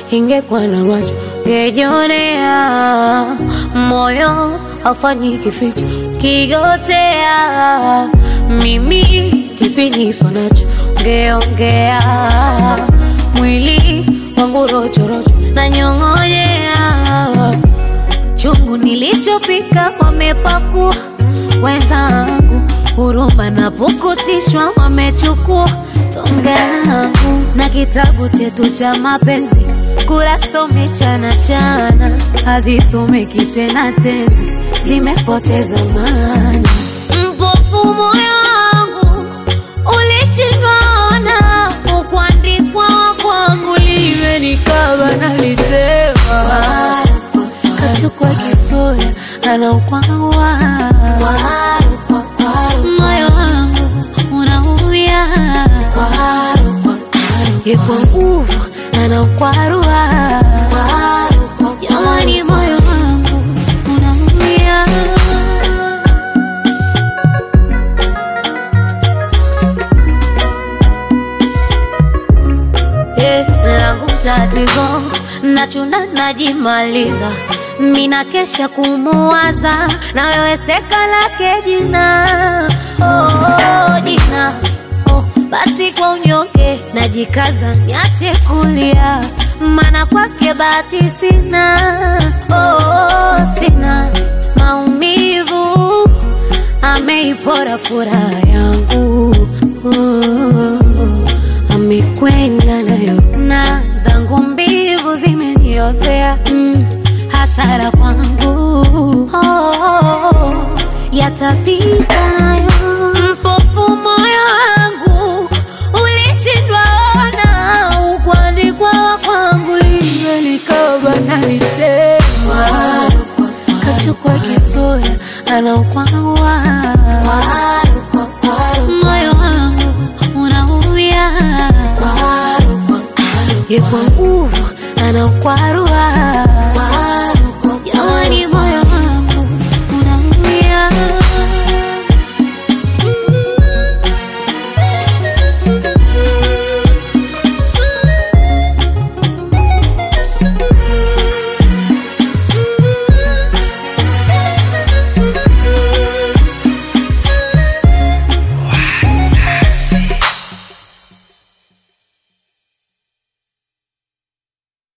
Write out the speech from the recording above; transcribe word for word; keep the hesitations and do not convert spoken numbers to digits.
ingekuwa na macho ngejionea. Moyo hafanyi kificho kigotea, mimi kipini sonacho ngeongea. Mwili wangu rocho rocho na nyong'onyea, chungu nilichopika wamepakua wenzangu, huruma na pukutishwa wamechukua tonge langu. Na kitabu chetu cha mapenzi kurasa umechana chana, hazisomeki tena tenzi, zimepoteza maana. Mpofu moyo wangu ulishindwa ona, ukuandikwa kwangu liwe nikaba nalitema. Kachukua kisura anaukwawa, moyo wangu unaumia. Yekwa nguvu anaukwarua, jamani moyo wangu unaumia. Eh, langu tatizo nachuna najimaliza, mina kesha kumuwaza na wewe seka lake jina. Oh, jina oh, basi kwa unyonge najikaza niache kulia, mana kwake bahati sina. Oh, sina maumivu, ameipora furaha yangu. Oh, amekwenda nayo na zangu mbivu zimeniozea. mm. Hasara kwangu, oh, yatapita nayo. Mpofu moyo wangu ulishindwa ona, ukuandikwa kwangu liwe likaba nalitema. Kachukua kisura anaukwawa, moyo wangu unaumia. Yekwa nguvu anaukwaru,